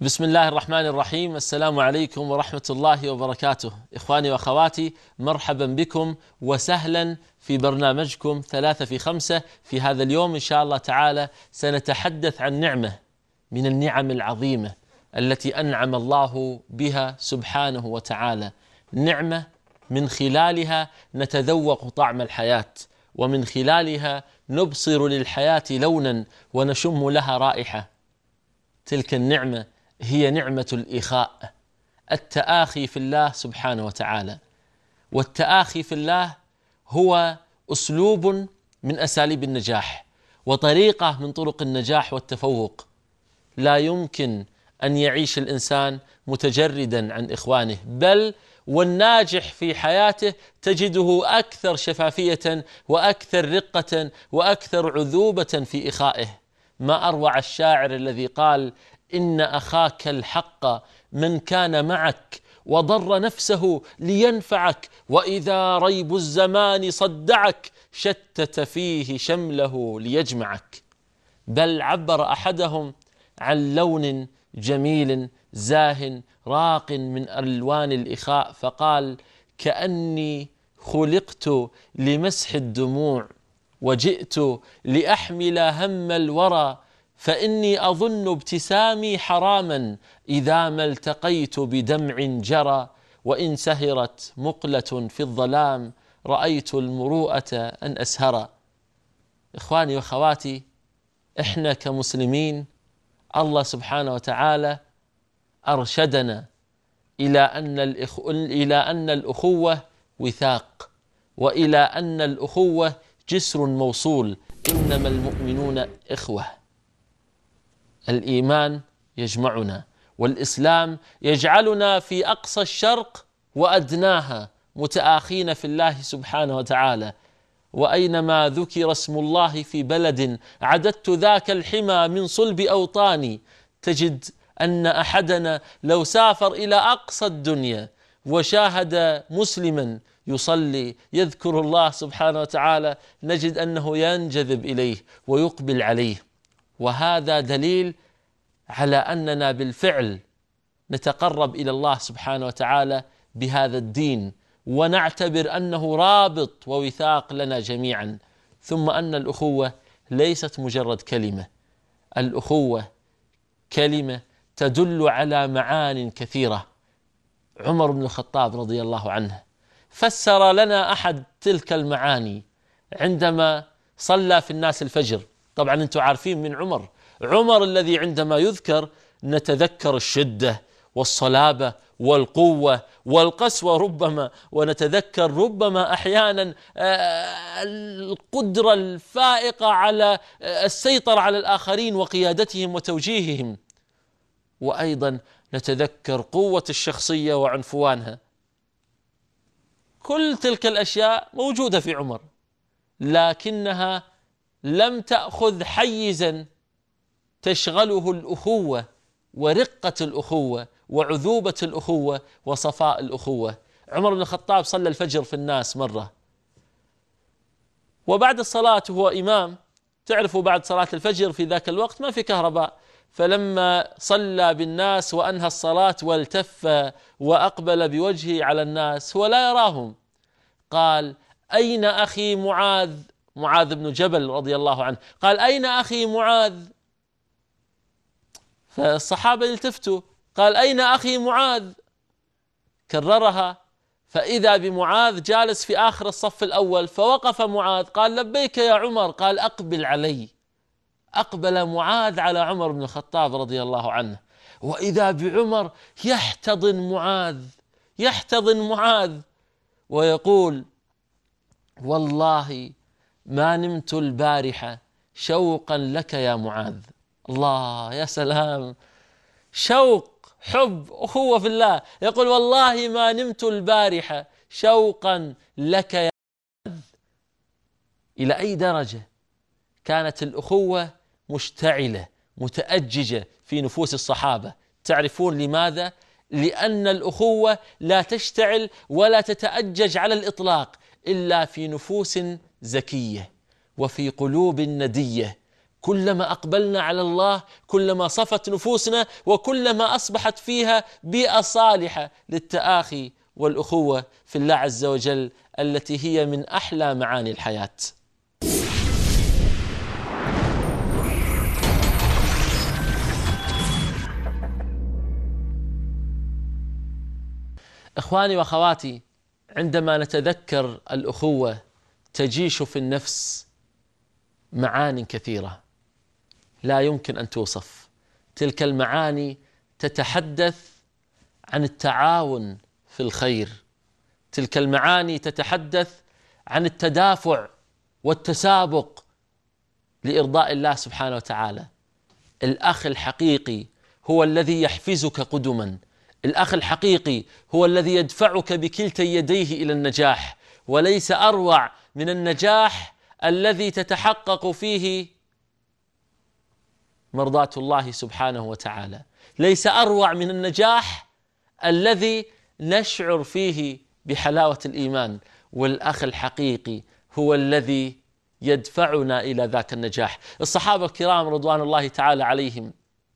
بسم الله الرحمن الرحيم. السلام عليكم ورحمة الله وبركاته. إخواني وأخواتي، مرحبا بكم وسهلا في برنامجكم 3 في 5. في هذا اليوم إن شاء الله تعالى سنتحدث عن نعمة من النعم العظيمة التي أنعم الله بها سبحانه وتعالى، نعمة من خلالها نتذوق طعم الحياة، ومن خلالها نبصر للحياة لونا ونشم لها رائحة. تلك النعمة هي نعمة الإخاء، التآخي في الله سبحانه وتعالى. والتآخي في الله هو أسلوب من أساليب النجاح وطريقة من طرق النجاح والتفوق. لا يمكن أن يعيش الإنسان متجردا عن إخوانه، بل والناجح في حياته تجده أكثر شفافية وأكثر رقة وأكثر عذوبة في إخائه. ما أروع الشاعر الذي قال: إن أخاك الحق من كان معك وضر نفسه لينفعك، وإذا ريب الزمان صدعك شتت فيه شمله ليجمعك. بل عبر أحدهم عن لون جميل زاه راق من ألوان الإخاء فقال: كأني خلقت لمسح الدموع وجئت لأحمل هم الورى، فإني أظن ابتسامي حراما إذا ما التقيت بدمع جرى، وإن سهرت مقلة في الظلام رأيت المروءة أن أسهر. إخواني وأخواتي، إحنا كمسلمين الله سبحانه وتعالى أرشدنا إلى أن الأخوة وثاق، وإلى أن الأخوة جسر موصول، إنما المؤمنون إخوة. الإيمان يجمعنا، والإسلام يجعلنا في أقصى الشرق وأدناها متآخين في الله سبحانه وتعالى. وأينما ذكر اسم الله في بلد عددت ذاك الحمى من صلب أوطاني، تجد أن أحدنا لو سافر إلى أقصى الدنيا وشاهد مسلما يصلي يذكر الله سبحانه وتعالى، نجد أنه ينجذب إليه ويقبل عليه. وهذا دليل على أننا بالفعل نتقرب إلى الله سبحانه وتعالى بهذا الدين، ونعتبر أنه رابط ووثاق لنا جميعا. ثم أن الأخوة ليست مجرد كلمة، الأخوة كلمة تدل على معان كثيرة. عمر بن الخطاب رضي الله عنه فسر لنا أحد تلك المعاني عندما صلى في الناس الفجر. طبعا أنتم عارفين من عمر الذي عندما يذكر نتذكر الشدة والصلابة والقوة والقسوة ربما، ونتذكر ربما أحيانا القدرة الفائقة على السيطرة على الآخرين وقيادتهم وتوجيههم، وأيضا نتذكر قوة الشخصية وعنفوانها. كل تلك الأشياء موجودة في عمر، لكنها لم تأخذ حيزا تشغله الأخوة ورقة الأخوة وعذوبة الأخوة وصفاء الأخوة. عمر بن الخطاب صلى الفجر في الناس مرة، وبعد الصلاة هو إمام. تعرفوا بعد صلاة الفجر في ذاك الوقت ما في كهرباء، فلما صلى بالناس وأنهى الصلاة والتف وأقبل بوجهه على الناس هو لا يراهم، قال: أين أخي معاذ بن جبل رضي الله عنه؟ قال: أين أخي معاذ؟ فالصحابة التفتوا، قال: أين أخي معاذ؟ كررها، فإذا بمعاذ جالس في آخر الصف الأول، فوقف معاذ قال: لبيك يا عمر. قال: أقبل علي. أقبل معاذ على عمر بن الخطاب رضي الله عنه، وإذا بعمر يحتضن معاذ ويقول: والله ما نمت البارحة شوقا لك يا معاذ. الله، يا سلام، شوق، حب، أخوة في الله. يقول: والله ما نمت البارحة شوقا لك يا معاذ. إلى أي درجة كانت الأخوة مشتعلة متأججة في نفوس الصحابة؟ تعرفون لماذا؟ لأن الأخوة لا تشتعل ولا تتأجج على الإطلاق إلا في نفوس زكية وفي قلوب ندية كلما أقبلنا على الله كلما صفت نفوسنا، وكلما أصبحت فيها بيئة صالحة للتآخي والأخوة في الله عز وجل، التي هي من أحلى معاني الحياة. إخواني وأخواتي، عندما نتذكر الأخوة تجيش في النفس معاني كثيرة لا يمكن أن توصف. تلك المعاني تتحدث عن التعاون في الخير، تلك المعاني تتحدث عن التدافع والتسابق لإرضاء الله سبحانه وتعالى. الأخ الحقيقي هو الذي يحفزك قدما، الأخ الحقيقي هو الذي يدفعك بكلتا يديه إلى النجاح، وليس أروع من النجاح الذي تتحقق فيه مرضاة الله سبحانه وتعالى. ليس أروع من النجاح الذي نشعر فيه بحلاوة الإيمان، والأخ الحقيقي هو الذي يدفعنا إلى ذاك النجاح. الصحابة الكرام رضوان الله تعالى عليهم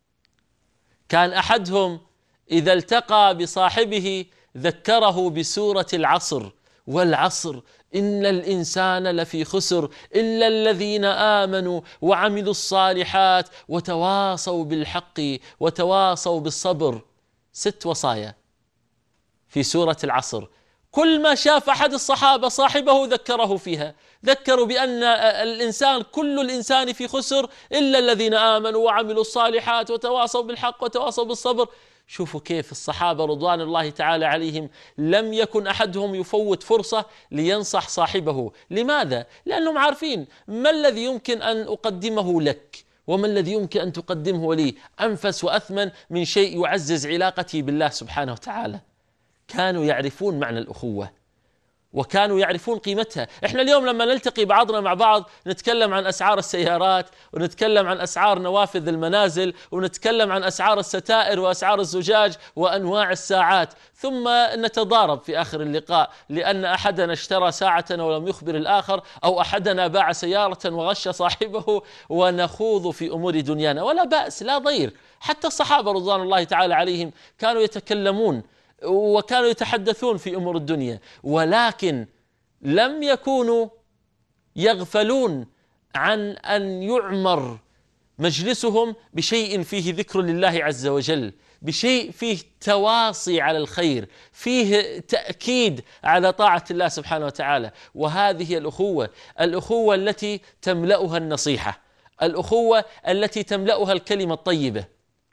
كان أحدهم إذا التقى بصاحبه ذكره بسورة العصر: والعصر إن الإنسان لفي خسر إلا الذين آمنوا وعملوا الصالحات وتواصوا بالحق وتواصوا بالصبر. 6 وصايا في سورة العصر، كل ما شاف أحد الصحابة صاحبه ذكره فيها، ذكروا بأن الإنسان كل الإنسان في خسر إلا الذين آمنوا وعملوا الصالحات وتواصوا بالحق وتواصوا بالصبر. شوفوا كيف الصحابة رضوان الله تعالى عليهم لم يكن أحدهم يفوت فرصة لينصح صاحبه. لماذا؟ لأنهم عارفين ما الذي يمكن أن أقدمه لك وما الذي يمكن أن تقدمه لي أنفس وأثمن من شيء يعزز علاقتي بالله سبحانه وتعالى. كانوا يعرفون معنى الأخوة وكانوا يعرفون قيمتها. احنا اليوم لما نلتقي بعضنا مع بعض نتكلم عن أسعار السيارات، ونتكلم عن أسعار نوافذ المنازل، ونتكلم عن أسعار الستائر وأسعار الزجاج وأنواع الساعات، ثم نتضارب في آخر اللقاء لأن أحدنا اشترى ساعة ولم يخبر الآخر، أو أحدنا باع سيارة وغش صاحبه، ونخوض في أمور دنيانا. ولا بأس، لا ضير. حتى الصحابة رضوان الله تعالى عليهم كانوا يتكلمون وكانوا يتحدثون في أمور الدنيا، ولكن لم يكونوا يغفلون عن أن يعمر مجلسهم بشيء فيه ذكر لله عز وجل، بشيء فيه تواصي على الخير، فيه تأكيد على طاعة الله سبحانه وتعالى. وهذه الأخوة التي تملأها النصيحة، الأخوة التي تملأها الكلمة الطيبة.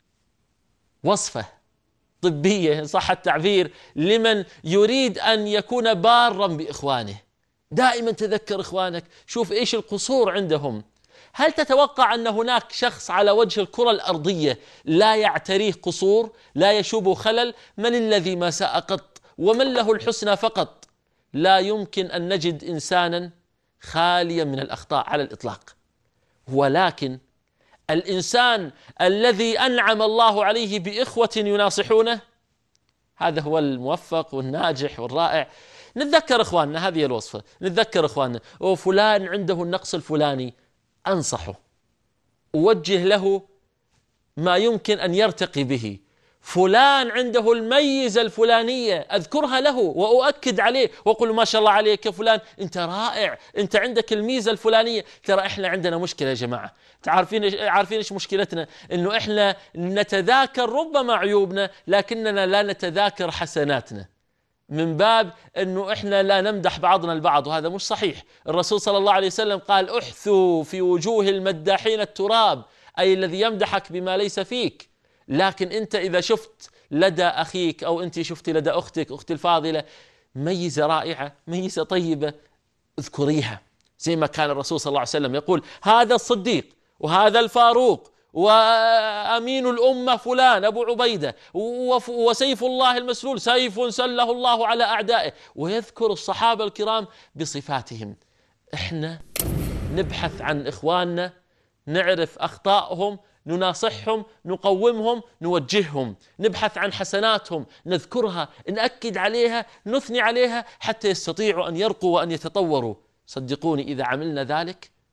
وصفة طبية إن صح التعبير لمن يريد أن يكون بارا بإخوانه. دائما تذكر إخوانك، شوف إيش القصور عندهم. هل تتوقع أن هناك شخص على وجه الكرة الأرضية لا يعتريه قصور، لا يشوب خلل؟ من الذي ما ساء قط ومن له الحسنى فقط؟ لا يمكن أن نجد إنسانا خاليا من الأخطاء على الإطلاق. ولكن الإنسان الذي أنعم الله عليه بإخوة يناصحونه، هذا هو الموفق والناجح والرائع. نتذكر إخواننا، هذه الوصفة، نتذكر إخواننا، وفلان عنده النقص الفلاني، أنصحه، أوجه له ما يمكن أن يرتقي به. فلان عنده الميزة الفلانية، أذكرها له وأؤكد عليه وأقول ما شاء الله عليك يا فلان، أنت رائع، أنت عندك الميزة الفلانية. ترى إحنا عندنا مشكلة يا جماعة، عارفين إيش مشكلتنا؟ إنه إحنا نتذاكر ربما عيوبنا لكننا لا نتذاكر حسناتنا، من باب أنه إحنا لا نمدح بعضنا البعض، وهذا مش صحيح. الرسول صلى الله عليه وسلم قال: احثوا في وجوه المداحين التراب، أي الذي يمدحك بما ليس فيك. لكن أنت إذا شفت لدى أخيك أو أنت شفت لدى أختك، أختي الفاضلة، ميزة رائعة، ميزة طيبة، اذكريها. زي ما كان الرسول صلى الله عليه وسلم يقول: هذا الصديق وهذا الفاروق وأمين الأمة فلان أبو عبيدة وسيف الله المسلول سيف سله الله على أعدائه، ويذكر الصحابة الكرام بصفاتهم. إحنا نبحث عن إخواننا، نعرف أخطائهم، نناصحهم، نقومهم، نوجههم، نبحث عن حسناتهم، نذكرها، نأكد عليها، نثني عليها حتى يستطيعوا أن يرقوا وأن يتطوروا. صدقوني إذا عملنا ذلك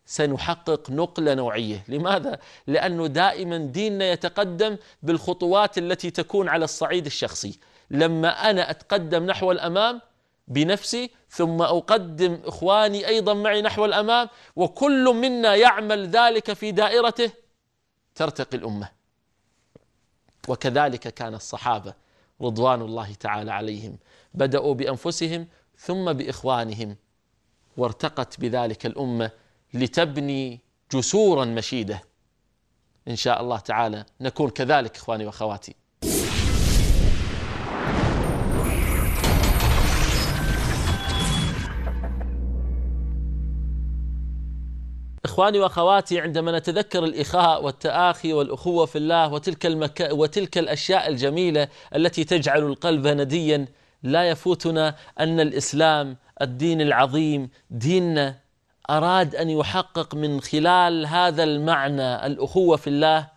سنحقق نقلة نوعية. لماذا؟ لأنه دائما ديننا يتقدم بالخطوات التي تكون على الصعيد الشخصي. لما أنا أتقدم نحو الأمام بنفسي، ثم أقدم إخواني أيضا معي نحو الأمام، وكل منا يعمل ذلك في دائرته، ترتقي الأمة. وكذلك كان الصحابة رضوان الله تعالى عليهم، بدأوا بأنفسهم ثم بإخوانهم، وارتقت بذلك الأمة لتبني جسورا مشيدة. إن شاء الله تعالى نكون كذلك إخواني وأخواتي. إخواني وأخواتي، عندما نتذكر الإخاء والتآخي والأخوة في الله وتلك الأشياء الجميلة التي تجعل القلب نديا، لا يفوتنا أن الإسلام الدين العظيم ديننا أراد أن يحقق من خلال هذا المعنى الأخوة في الله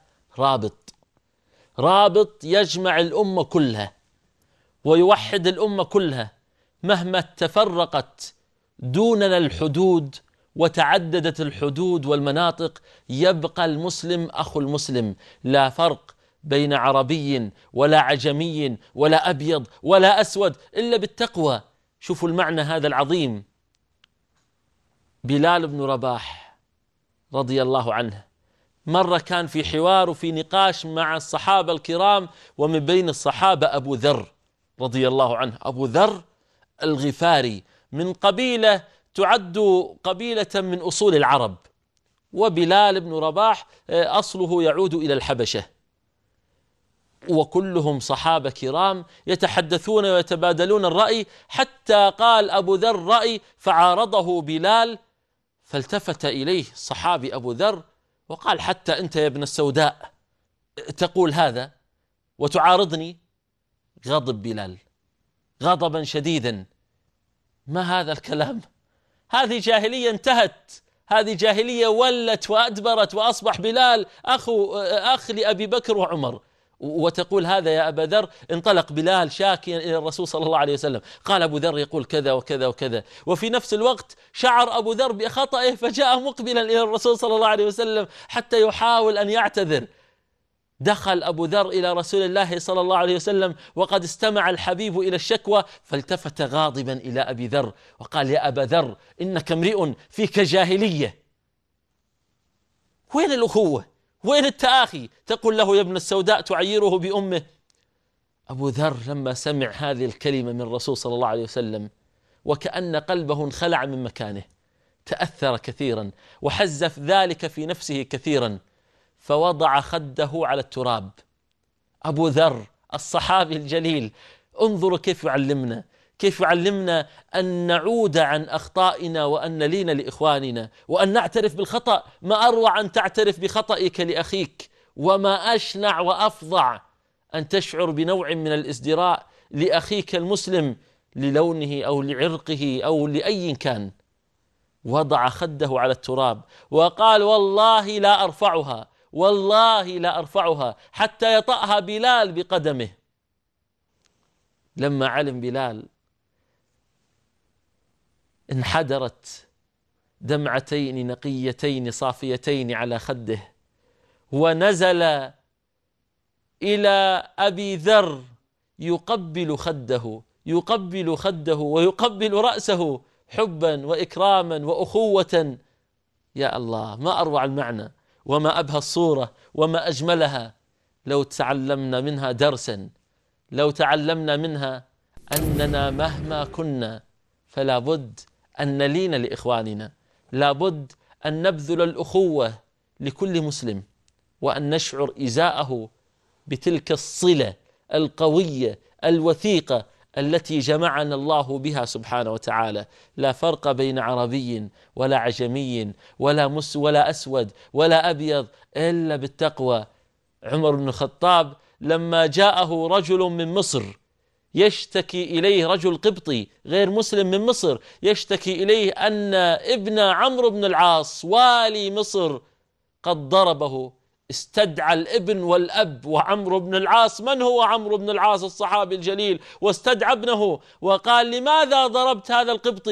رابط يجمع الأمة كلها ويوحد الأمة كلها. مهما تفرقت دوننا الحدود وتعددت الحدود والمناطق، يبقى المسلم أخو المسلم، لا فرق بين عربي ولا عجمي ولا أبيض ولا أسود إلا بالتقوى. شوفوا المعنى هذا العظيم. بلال بن رباح رضي الله عنه مرة كان في حوار وفي نقاش مع الصحابة الكرام، ومن بين الصحابة أبو ذر رضي الله عنه. أبو ذر الغفاري من قبيلة تعد قبيلة من أصول العرب، وبلال بن رباح أصله يعود إلى الحبشة، وكلهم صحابة كرام يتحدثون ويتبادلون الرأي، حتى قال أبو ذر رأي فعارضه بلال، فالتفت إليه الصحابي أبو ذر وقال: حتى أنت يا ابن السوداء تقول هذا وتعارضني؟ غضب بلال غضبا شديدا: ما هذا الكلام؟ هذه جاهلية انتهت، هذه جاهلية ولت وأدبرت، وأصبح بلال أخ لأبي بكر وعمر، وتقول هذا يا أبا ذر؟ انطلق بلال شاكيا إلى الرسول صلى الله عليه وسلم، قال أبو ذر يقول كذا وكذا وكذا. وفي نفس الوقت شعر أبو ذر بخطئه، فجاء مقبلا إلى الرسول صلى الله عليه وسلم حتى يحاول أن يعتذر. دخل أبو ذر إلى رسول الله صلى الله عليه وسلم وقد استمع الحبيب إلى الشكوى، فالتفت غاضبا إلى أبي ذر وقال: يا أبا ذر، إنك امرئ فيك جاهلية. وين الأخوة؟ وين التآخي؟ تقول له يا ابن السوداء تعيره بأمه. أبو ذر لما سمع هذه الكلمة من الرسول صلى الله عليه وسلم وكأن قلبه انخلع من مكانه، تأثر كثيرا وحزف ذلك في نفسه كثيرا، فوضع خده على التراب. أبو ذر الصحابي الجليل، انظروا كيف يعلمنا أن نعود عن أخطائنا وأن نلين لإخواننا وأن نعترف بالخطأ. ما أروع أن تعترف بخطئك لأخيك، وما أشنع وأفظع أن تشعر بنوع من الازدراء لأخيك المسلم للونه أو لعرقه أو لأي كان. وضع خده على التراب وقال: والله لا أرفعها، والله لا أرفعها حتى يطأها بلال بقدمه. لما علم بلال انحدرت دمعتين نقيتين صافيتين على خده، ونزل إلى أبي ذر يقبل خده ويقبل رأسه حبا وإكراما وأخوة. يا الله، ما أروع المعنى وما أبهى الصورة وما أجملها. لو تعلمنا منها درسا، لو تعلمنا منها أننا مهما كنا فلا بد أن نلين لإخواننا، لا بد أن نبذل الأخوة لكل مسلم، وأن نشعر إزاءه بتلك الصلة القوية الوثيقة التي جمعنا الله بها سبحانه وتعالى. لا فرق بين عربي ولا عجمي ولا أسود ولا أبيض إلا بالتقوى. عمر بن الخطاب لما جاءه رجل من مصر يشتكي إليه، رجل قبطي غير مسلم من مصر، يشتكي إليه أن ابن عمرو بن العاص والي مصر قد ضربه، استدعى الابن والأب وعمرو بن العاص. من هو عمرو بن العاص الصحابي الجليل؟ واستدعى ابنه وقال: لماذا ضربت هذا القبطي؟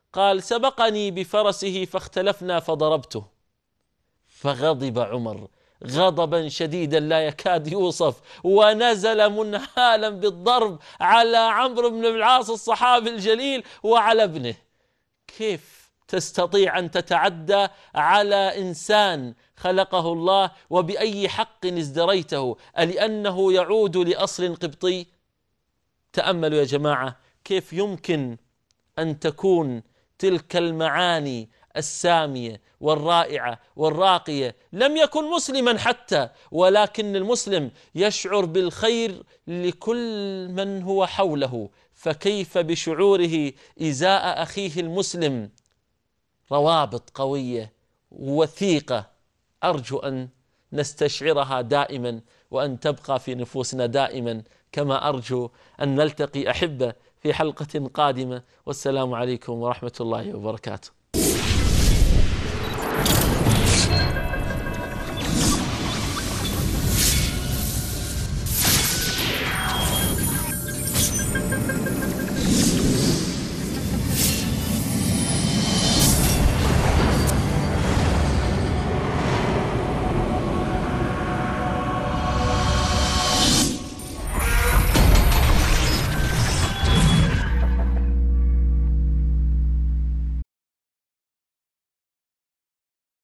قال: سبقني بفرسه فاختلفنا فضربته. فغضب عمر غضبا شديدا لا يكاد يوصف، ونزل منهالا بالضرب على عمرو بن العاص الصحابي الجليل وعلى ابنه. كيف تستطيع أن تتعدى على إنسان خلقه الله؟ وبأي حق ازدريته؟ ألأنه يعود لأصل قبطي؟ تأملوا يا جماعة كيف يمكن أن تكون تلك المعاني السامية والرائعة والراقية. لم يكن مسلما حتى، ولكن المسلم يشعر بالخير لكل من هو حوله، فكيف بشعوره إزاء أخيه المسلم؟ روابط قوية وثيقة أرجو أن نستشعرها دائما، وأن تبقى في نفوسنا دائما، كما أرجو أن نلتقي أحبة في حلقة قادمة. والسلام عليكم ورحمة الله وبركاته.